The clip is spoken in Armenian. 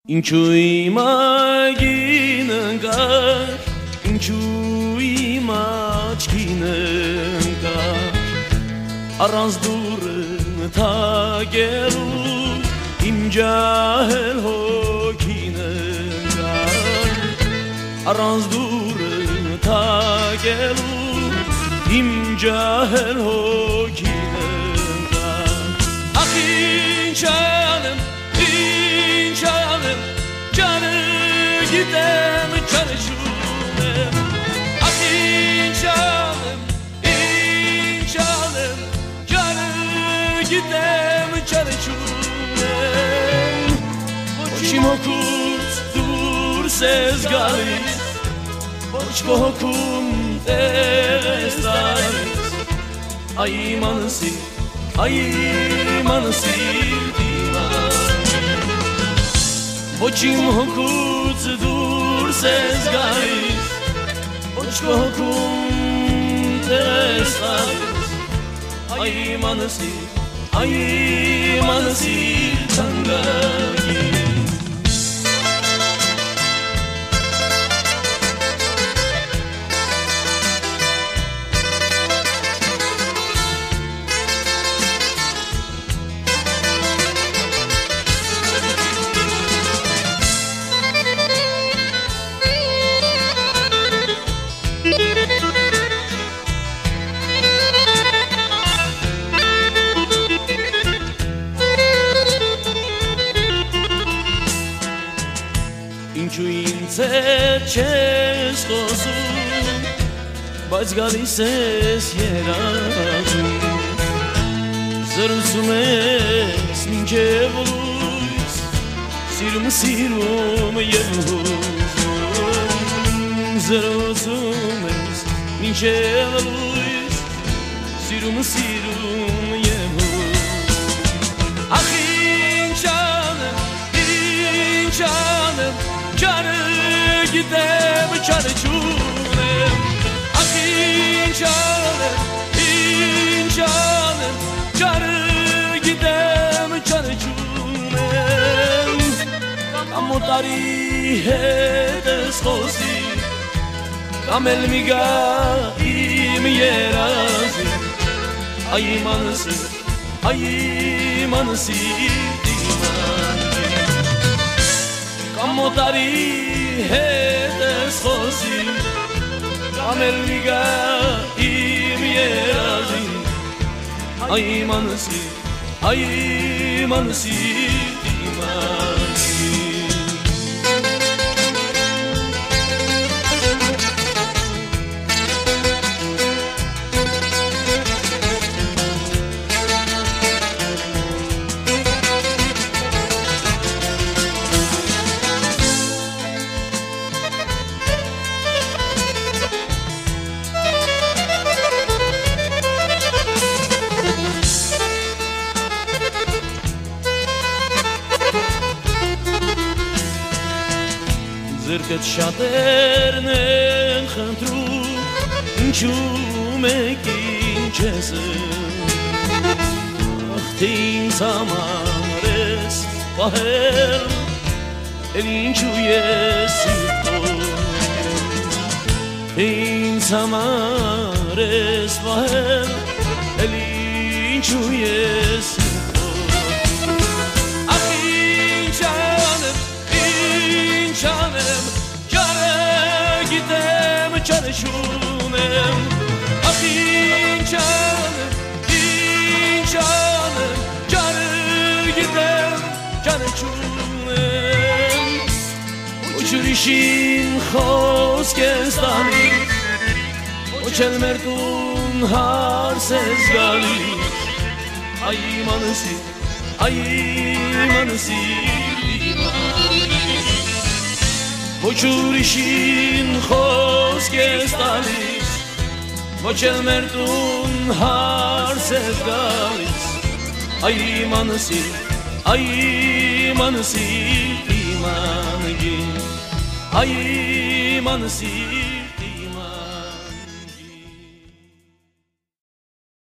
Ինչու իմ ագին ընկար, ինչու իմ աչքին ընկար, առանց դուրը թակելու իմ ջահել հոգին ընկար, առանց դուրը թակելու իմ ջահել հոգին ընկար, ախ ինչ անեմ, ինչ անեմ, ջանը գիտեմ ջանը շունեմ, ախ ինչ անեմ, ջանը գիտեմ ջանը շունեմ, ոչ իմ հոգուց դուրս ես գալիս, ոչ քո հոգում տեղ ես տալիս, այ իմ անսիր ոչ իմ հոգուց դուրս ես գալիս, ոչ քո հոգում տեղ ես տալիս, այ իմ անսիր թանկագին Ինչու ինձ հետ չես խոսում, բայց գալիս ես երազում, զրուցում ես մինչև լույս, սիրում և հուզում, զրուցում ես մինչև լույս, սիրում և հուզում, ախ ինչ անեմ, ջանը գիտեմ ջանը չունեմ, ախ ինչ անեմ, ջանը գիտեմ ջանը չունեմ, կամ մոտարի հետ ես խոսի, կամ էլ մի գա իմ երազի, այ իմ անսիր կամ մոտարի հետ ես խոսի, կամ էլ մի գա իմ երազի, այ իմ անսիր Զրկդ շատերն են խնդրում, ինչու մեկին չես ախ թե ինձ համար ես պահել, էլ ինչու ես սիրտում, թե ինձ համար ես պահել, էլ ինչու ես սիրտում, ախ ինչ անեմ, ջանը գիտեմ ջանը շունեմ, ախ ինչ անեմ, ջանը գիտեմ ջանը շունեմ, ոչ ուրիշին խոսք ես տալիս, ոչ էլ մեր տուն հարս ես գալիս, այ իմ անսիր ոչ ուրիշին խոսք ես տալիս, ոչ էլ մեր տուն հարս ես գալիս, այ իմ անսիր անգին, այ իմ անսիր